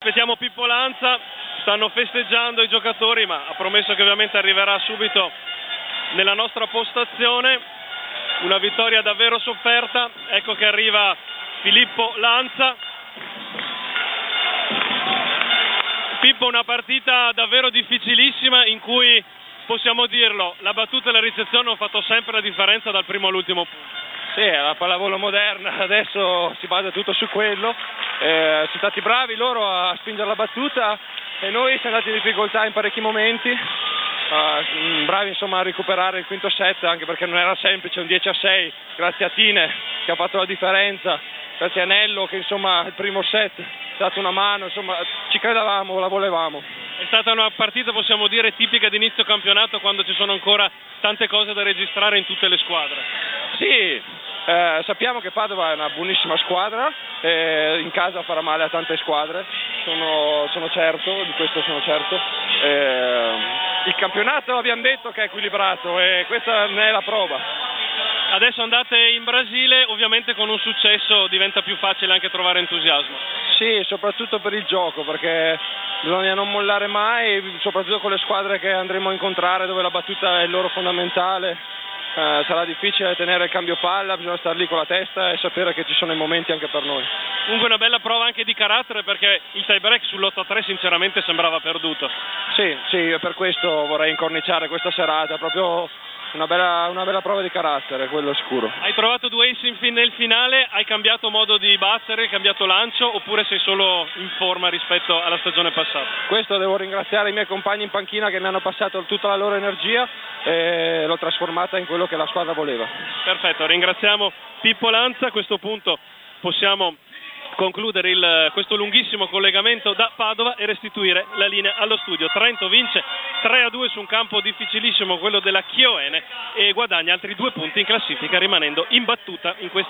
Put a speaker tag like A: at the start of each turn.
A: Aspettiamo Pippo Lanza, stanno festeggiando i giocatori, ma ha promesso che ovviamente arriverà subito nella nostra postazione. Una vittoria davvero sofferta, ecco che arriva Filippo Lanza. Pippo, una partita davvero difficilissima in cui, possiamo dirlo, la battuta e la ricezione hanno fatto sempre la differenza dal primo all'ultimo punto.
B: Sì, è la pallavolo moderna, adesso si basa tutto su quello. Sono stati bravi loro a spingere la battuta e noi siamo andati in difficoltà in parecchi momenti. Bravi insomma a recuperare il quinto set, anche perché non era semplice, un 10-6, grazie a Tine che ha fatto la differenza, grazie a Nello che insomma il primo set ci ha dato una mano, insomma ci credevamo, la volevamo.
A: È stata una partita, possiamo dire, tipica di inizio campionato, quando ci sono ancora tante cose da registrare in tutte le squadre.
B: Sì, sappiamo che Padova è una buonissima squadra, in casa farà male a tante squadre, sono certo, di questo sono certo. Il campionato abbiamo detto che è equilibrato e questa ne è la prova.
A: Adesso andate in Brasile, ovviamente con un successo diventa più facile anche trovare entusiasmo.
B: Sì, soprattutto per il gioco, perché bisogna non mollare mai, soprattutto con le squadre che andremo a incontrare dove la battuta è il loro fondamentale. Sarà difficile tenere il cambio palla, bisogna stare lì con la testa e sapere che ci sono i momenti anche per noi.
A: Comunque una bella prova anche di carattere, perché il tie break sull'8-3 sinceramente sembrava perduto.
B: Sì, per questo vorrei incorniciare questa serata, proprio una bella prova di carattere, quello sicuro.
A: Hai trovato due ace nel finale, hai cambiato modo di battere, hai cambiato lancio, oppure sei solo in forma rispetto alla stagione passata?
B: Questo devo ringraziare i miei compagni in panchina che mi hanno passato tutta la loro energia e l'ho trasformata in quello che la squadra voleva.
A: Perfetto, ringraziamo Pippo Lanza. A questo punto possiamo concludere questo lunghissimo collegamento da Padova e restituire la linea allo studio. Trento vince 3-2 su un campo difficilissimo, quello della Chioene, e guadagna altri 2 punti in classifica, rimanendo imbattuta in questa